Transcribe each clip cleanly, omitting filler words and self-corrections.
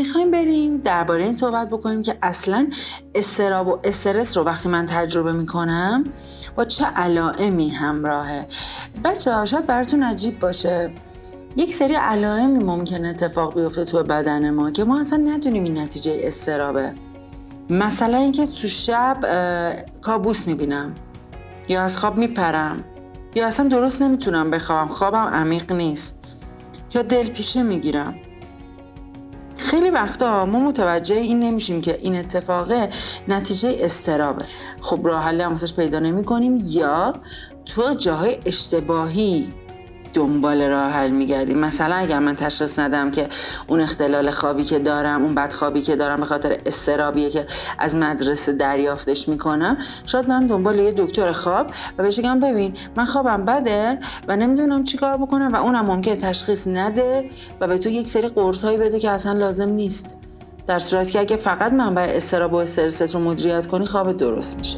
میخوایم بریم درباره این صحبت بکنیم که اصلاً اضطراب و استرس رو وقتی من تجربه میکنم با چه علائمی همراهه. بچه‌ها شاید براتون عجیب باشه، یک سری علائمی ممکنه اتفاق بیفته تو بدن ما که ما اصلا ندونیم این نتیجه اضطرابه. مثلا اینکه تو شب کابوس میبینم، یا از خواب میپرم، یا اصلا درست نمیتونم بخوابم، خوابم عمیق نیست، یا دلپیچه میگیرم. خیلی وقتا ما متوجه این نمیشیم که این اتفاقه نتیجه اضطرابه. خب راه حل هم واسش پیدا نمی‌کنیم یا تو جاهای اشتباهی دنبال راه حل میگردیم. مثلا اگر من تشخیص ندم که اون اختلال خوابی که دارم، اون بدخوابی که دارم به خاطر اضطرابیه که از مدرسه دریافتش میکنم، شاید من دنبال یه دکتر خواب و بهش بگم ببین من خوابم بده و نمیدونم چی کار بکنم و اونم ممکنه تشخیص نده و به تو یک سری قرصایی بده که اصلا لازم نیست، در صورتی که اگه فقط منبع اضطراب و استرست رو مدیریت کنی خواب درست میشه.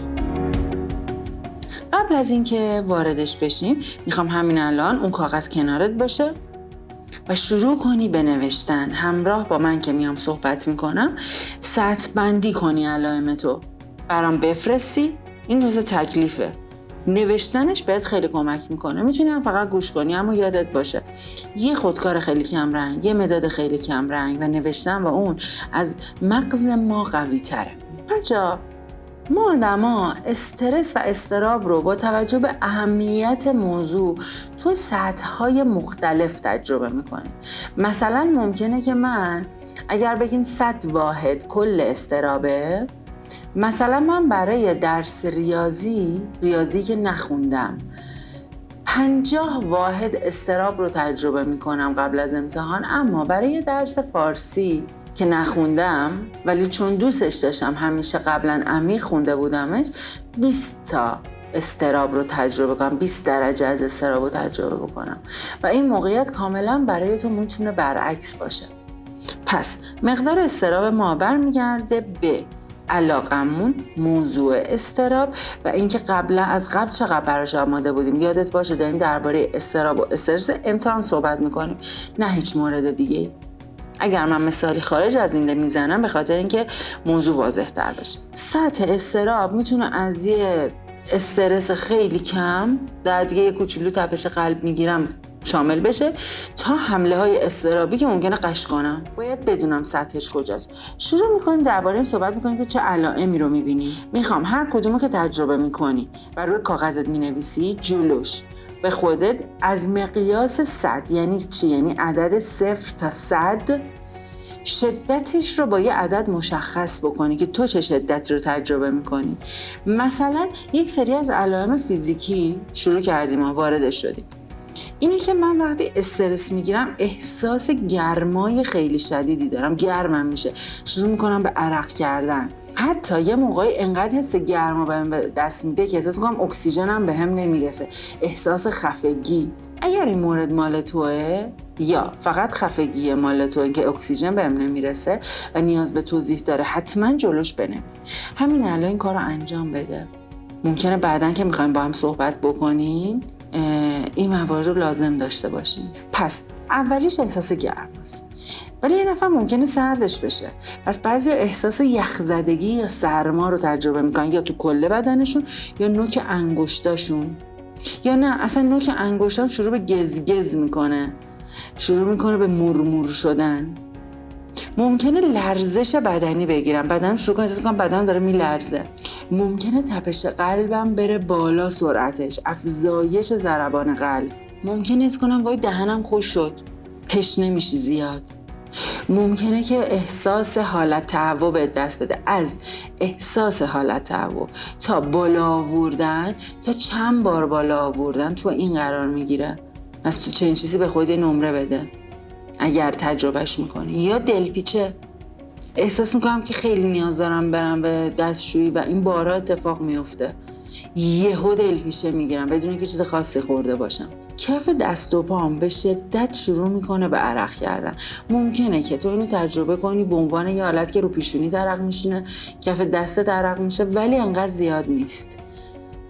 قبل از اینکه واردش بشیم میخوام همین الان اون کاغذ کنارت باشه و شروع کنی به نوشتن. همراه با من که میام صحبت میکنم سطح بندی کنی علائمتو، برام بفرستی. این جزء تکلیفه. نوشتنش بهت خیلی کمک میکنه. میتونی هم فقط گوش کنی، اما یادت باشه یه خودکار خیلی کم رنگ، یه مداد خیلی کم رنگ و نوشتن و اون از مغز ما قوی تره. بچه‌ها ما آدما استرس و اضطراب رو با توجه به اهمیت موضوع تو سطح‌های مختلف تجربه میکنیم. مثلا ممکنه که من اگر بگیم 100 واحد کل اضطرابه، مثلا من برای درس ریاضی که نخوندم 50 واحد اضطراب رو تجربه میکنم قبل از امتحان، اما برای درس فارسی که نخوندم ولی چون دوستش داشتم همیشه قبلا عمیق خونده بودمش 20 تا اضطراب رو تجربه کنم، 20 درجه از اضطراب رو تجربه بکنم و این موقعیت کاملا برای تو میتونه برعکس باشه. پس مقدار اضطراب ما برمیگرده به علاقمون، موضوع اضطراب و اینکه از قبل چقدر براش آماده بودیم. یادت باشه داریم درباره اضطراب و استرس امتحان صحبت میکنیم، نه هیچ مورد دیگه. اگر من مثالی خارج از این میزنم به خاطر اینکه موضوع واضح تر بشه. سطح اضطراب میتونه از یه استرس خیلی کم در دیگه یه کوچولو تپش قلب میگیرم شامل بشه تا حمله های اضطرابی که ممکنه قش کنم. باید بدونم سطحش کجاست. شروع میکنیم درباره این صحبت میکنیم که چه علائمی رو میبینیم. میخوام هر کدومو که تجربه میکنی و روی کاغذت مینویسی جلوش به خودت از مقیاس 100 یعنی چی؟ یعنی عدد 0 تا 100 شدتش رو با یه عدد مشخص بکنی که تو چه شدت رو تجربه میکنی. مثلا یک سری از علائم فیزیکی شروع کردیم و واردش شدیم. اینه که من وقتی استرس میگیرم احساس گرمای خیلی شدیدی دارم، گرمم میشه، شروع میکنم به عرق کردن. حتی یه موقعی انقدر حس گرما بهم دست میده که احساس میکنم اکسیژنم بهم نمیرسه، احساس خفگی. اگر این مورد مال توئه یا فقط خفگی مال توئه که اکسیژن بهم نمیرسه و نیاز به توضیح داره، حتما جلوش بنویس. همین الان این کارو انجام بده. ممکنه بعداً که میخوایم با هم صحبت بکنیم این موارد رو لازم داشته باشیم. پس اولیش احساس گرماست، ولی یه نفر ممکنه سردش بشه. پس بعضی احساس یخزدگی یا سرما رو تجربه میکنن، یا تو کل بدنشون یا نوک انگشتاشون، یا نه اصلا نوک انگشتام شروع به گزگز میکنه، شروع میکنه به مرمور شدن. ممکنه لرزش بدنی بگیرم، بدنم شروع کنه احساس کنم بدنم داره میلرزه. ممکنه تپش قلبم بره بالا، سرعتش، افزایش ضربان قلب. ممکنه حس کنم وای دهنم خوش شد، تشنه میشی زیاد. ممکنه که احساس حالت تهوع به دست بده. از احساس حالت تهوع تا بالا آوردن، تا چند بار بالا آوردن تو این قرار میگیره. از تو چنین چیزی به خود نمره بده اگر تجربهش میکنی. یا دلپیچه، احساس میکنم که خیلی نیاز دارم برم به دستشویی و این بارها اتفاق میفته، یهو دلپیچه میگیرم بدون اینکه چیز خاصی خورده باشم. کف دست و پام به شدت شروع میکنه به عرق کردن. ممکنه که تو اینو تجربه کنی به عنوان یه حالت که رو پیشونی عرق میشینه، کف دستت عرق میشه، ولی انقدر زیاد نیست.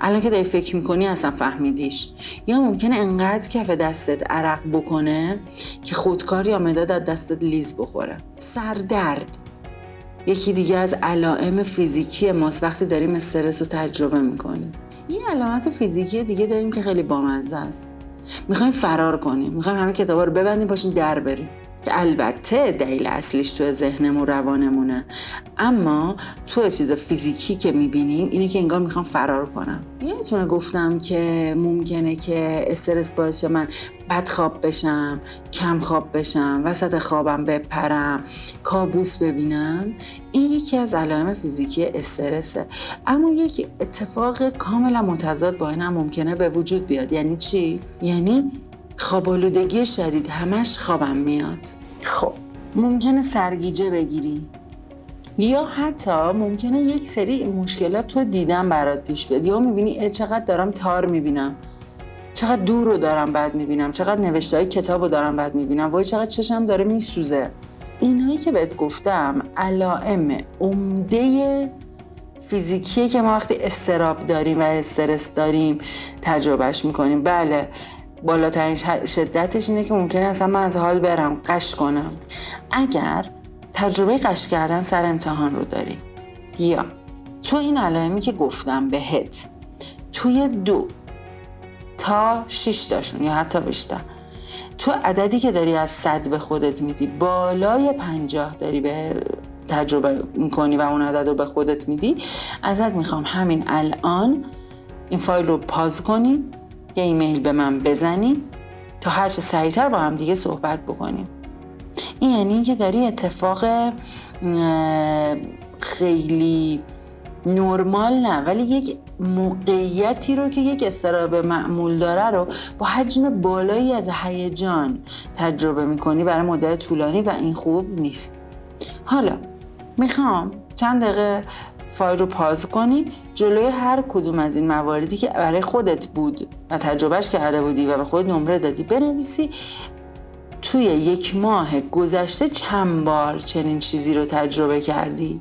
الان که داری فکر میکنی اصلا فهمیدیش. یا ممکنه انقدر کف دستت عرق بکنه که خودکار یا مداد از دستت لیز بخوره. سردرد یکی دیگه از علائم فیزیکی ماست وقتی داریم استرس رو تجربه میکنیم. این علامت فیزیکی دیگه داریم که خیلی بامزه است. میخوایم فرار کنیم، میخوایم همه کتابا رو ببندیم پاشیم در بریم، که البته دلیل اصلیش تو ذهنمون و روانمونه، اما تو چیز فیزیکی که میبینیم اینه که انگار میخوام فرار کنم. یادتونه گفتم که ممکنه که استرس باعث شه من بد خواب بشم، کم خواب بشم، وسط خوابم بپرم، کابوس ببینم. این یکی از علائم فیزیکی استرسه. اما یک اتفاق کاملا متضاد با این هم ممکنه به وجود بیاد. یعنی چی؟ یعنی خواب‌آلودگی شدید، همش خوابم میاد. خب ممکنه سرگیجه بگیری، یا حتی ممکنه یک سری مشکلات تو دیدن برات پیش بیاد. یا میبینی چقدر دارم تار میبینم، چقدر دور رو دارم بد میبینم، چقدر نوشته‌های کتاب رو دارم بد میبینم، وای چقدر چشم داره میسوزه. اینایی که بهت گفتم علائم عمده فیزیکیه که ما وقتی اضطراب داریم و استرس داریم تجربهش میکنیم. بله، بالاترین شدتش اینه که ممکنه اصلا من از حال برم، قش کنم. اگر تجربه قش کردن سر امتحان رو داری، یا تو این علائمی که گفتم بهت توی 2 تا 6 تاشون یا حتی بیشتر، تو عددی که داری از 100 به خودت میدی بالای 50 داری به تجربه میکنی و اون عدد رو به خودت میدی، ازت میخوام همین الان این فایل رو پاز کنی، یه ایمیل به من بزنی تا هرچه سریعتر با هم دیگه صحبت بکنیم. این یعنی که داری اتفاق خیلی نرمال نه، ولی یک موقعیتی رو که یک اضطراب معمول داره رو با حجم بالایی از هیجان تجربه میکنی برای مدت طولانی و این خوب نیست. حالا میخوام چند دقیقه فایل رو پاز کنی، جلوی هر کدوم از این مواردی که برای خودت بود و تجربهش کرده بودی و به خود نمره دادی بنویسی توی 1 ماه گذشته چند بار چنین چیزی رو تجربه کردی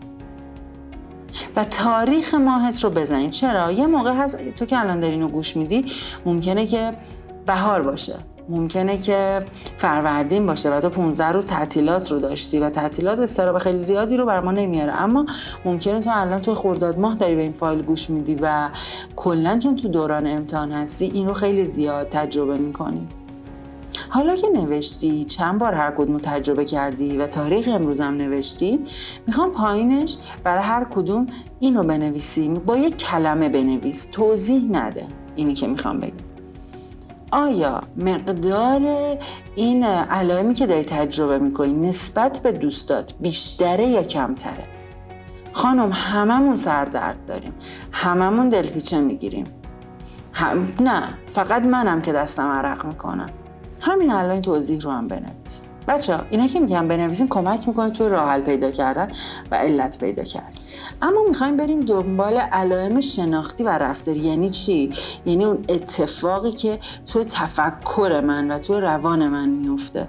و تاریخ ماهت رو بزنی. چرا؟ یه موقع هست تو که الان داری اینو گوش میدی ممکنه که بهار باشه، ممکنه که فروردین باشه و تو 15 روز تعطیلات رو داشتی و تعطیلات استراب خیلی زیادی رو بر ما نمیاره، اما ممکنه تو الان تو خرداد ماه داری به این فایل گوش میدی و کلا چون تو دوران امتحان هستی این رو خیلی زیاد تجربه میکنی. حالا که نوشتی چند بار هر کدوم تجربه کردی و تاریخ امروزم نوشتی، میخوام پایینش برای هر کدوم اینو بنویسی، با یک کلمه بنویس، توضیح نده. اینی که میخوام بگم، آیا مقدار این علائمی که داری تجربه میکنی نسبت به دوستات بیشتره یا کمتره؟ خانم هممون سردرد داریم، هممون دلپیچه میگیریم، نه فقط منم که دستم عرق میکنم. همین الان این توضیح رو هم بنویس. بچه‌ها اینا که میگم بنویسین کمک میکنه توی راه حل پیدا کردن و علت پیدا کردن. اما میخوایم بریم دنبال علائم شناختی و رفتاری. یعنی چی؟ یعنی اون اتفاقی که توی تفکر من و توی روان من میفته.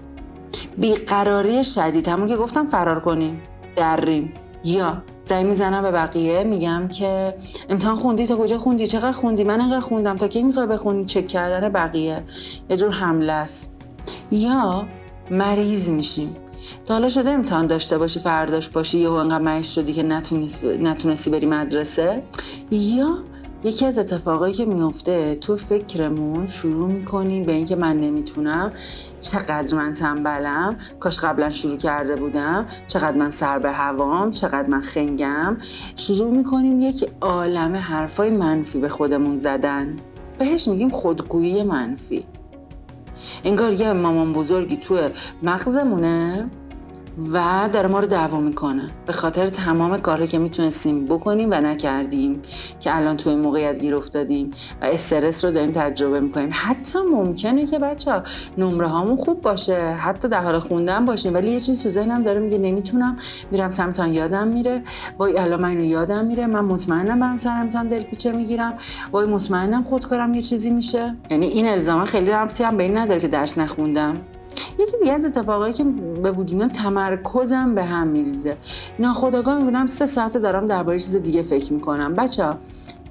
بیقراری شدید، همون که گفتم فرار کنیم، دریم، یا زنگ میزنم به بقیه میگم که امتحان خوندی، تا کجا خوندی، چقدر خوندی، من انقدر خوندم، تا کی میخوای بخونی، چک کردن بقیه یه جور حمله است. یا مریض میشیم. تا حالا شده امتحان داشته باشی فرداش باشی یهو انقدر مریض شدی که نتونستی بری مدرسه؟ یا یکی از اتفاقایی که میفته تو فکرمون شروع میکنیم به اینکه من نمیتونم، چقدر من تنبلم، کاش قبلا شروع کرده بودم، چقدر من سر به هوام، چقدر من خنگم. شروع میکنیم یک عالمه حرفای منفی به خودمون زدن، بهش میگیم خودگویی منفی. انگار یه مامان بزرگی تو مغزمونه و داره ما رو دعوا میکنه به خاطر تمام کارهایی که میتونستیم بکنیم و نکردیم که الان توی موقعیت گیر افتادیم و استرس رو داریم تجربه میکنیم. حتی ممکنه که بچه‌ها نمره هامون خوب باشه، حتی در حال خوندن باشیم، ولی یه چیز تو ذهنم داره میگه نمیتونم، میرم سر امتحان یادم میره، وای الان من اینو یادم میره، من مطمئنم برم سر امتحان دلپیچه میگیرم، وای مطمئنم خودکارم یه چیزی میشه. یعنی این الزاما خیلی ربطی هم به این نداره که درس نخوندم. یکی دیگه از اتفاقایی که به وجود میاد تمرکزم به هم میریزه. ناخودآگاه میبینم 3 ساعت دارم درباره چیز دیگه فکر میکنم. بچه‌ها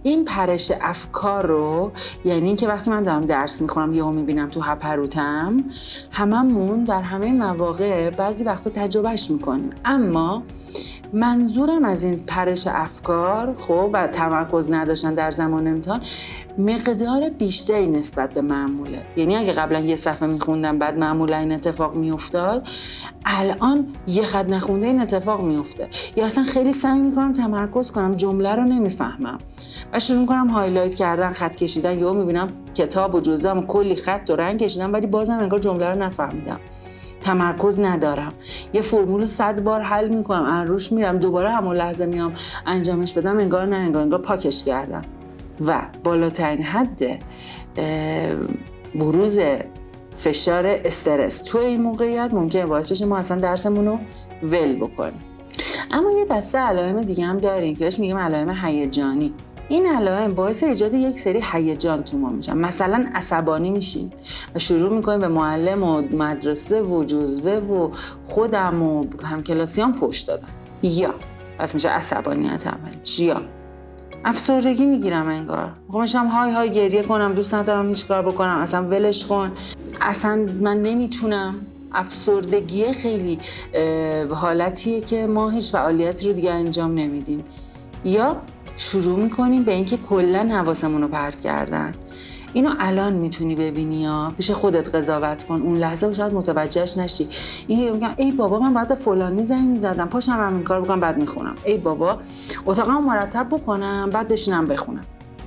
این پرش افکار رو، یعنی که وقتی من دارم درس میخونم یهو میبینم تو هپروتم، هممون در همه مواقع بعضی وقتا تجربهش میکنیم، اما منظورم از این پرش افکار خب و تمرکز نداشتن در زمان امتحان مقدار بیشتری نسبت به معموله. یعنی اگه قبلا یه صفحه میخوندم بعد معمولا این اتفاق میافتاد، الان یه خط نخونده این اتفاق میفته. یا اصلا خیلی سعی میکنم تمرکز کنم، جمله رو نمیفهمم و شروع میکنم هایلایت کردن، خط کشیدن، یا میبینم کتاب و جزوه‌ام کلی خط و رنگ کشیدم ولی بازم انگار جمله رو نفهمیدم. تمرکز ندارم. یه فرمول 100 بار حل میکنم، روش میرم، دوباره همون لحظه میام انجامش بدم، انگار پاکش کردم. و بالاترین حد بروز فشار استرس تو این موقعیت ممکنه باعث بشه ما اصلا درسمون رو ول بکنیم. اما یه دسته علائم دیگه هم داریم که بهش میگیم علائم هیجانی. این علائم باعث ایجاد یک سری هیجان تو ما میشن. مثلا عصبانی میشیم و شروع میکنیم به معلم و مدرسه و جزوه و خودم و همکلاسیام فحش دادن، یا پس میشه عصبانیت اولیش. یا افسردگی میگیرم، انگار میخوام های گریه کنم، دوست ندارم هیچ کار بکنم، اصلا ولش کن، اصلا من نمیتونم. افسردگی خیلی حالتیه که ما هیچ فعالیتی رو دیگه انجام نمیدیم. یا شروع میکنیم به اینکه کلا حواسمون رو پرت کردن. اینو الان میتونی ببینی، یا پیش خودت قضاوت کن، اون لحظه شاید متوجهش نشی. این میگم ای بابا من باید فلانی زنگ میزدم، پاشم همین کار بکنم بعد میخونم. ای بابا اتاقمو مرتب بکنم بعد بشینم بخونم.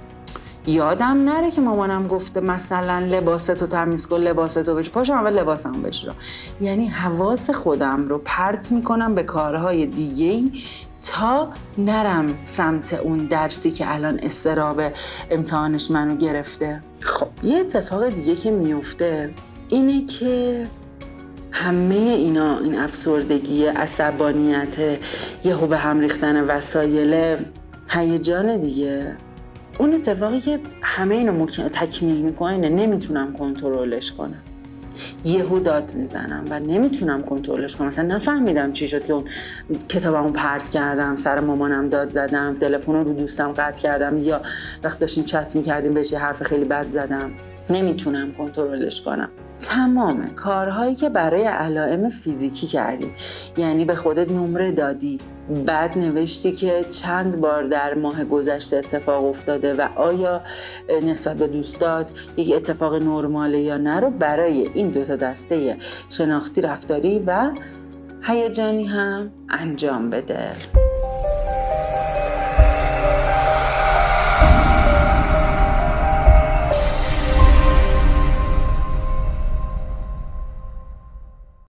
یادم نره که مامانم گفته مثلا لباستو تمیز کن، لباستو بشور، پاشم اول لباسمو بشورم. یعنی حواس خودم رو پرت میکنم به کارهای دیگه‌ای تا نرم سمت اون درسی که الان اضطراب امتحانش منو گرفته. خب یه اتفاق دیگه که میفته اینه که همه اینا، این افسردگی، عصبانیت، یهو به هم ریختن وسایل، هیجان دیگه، اون اتفاقی که همه اینو تکمیل میکنه نمیتونم کنترلش کنم. یهو داد میزنم و نمیتونم کنترلش کنم. مثلا نفهمیدم چی شد که اون کتابمو پرت کردم، سر مامانم داد زدم، تلفن رو دوستم قطع کردم، یا وقت داشتیم چت میکردیم بهش یه حرف خیلی بد زدم. نمیتونم کنترلش کنم. تمام کارهایی که برای علائم فیزیکی کردی، یعنی به خودت نمره دادی، بعد نوشتی که چند بار در ماه گذشته اتفاق افتاده و آیا نسبت به دوستات یک اتفاق نرماله یا نه، رو برای این دوتا دسته شناختی، رفتاری و هیجانی هم انجام بده.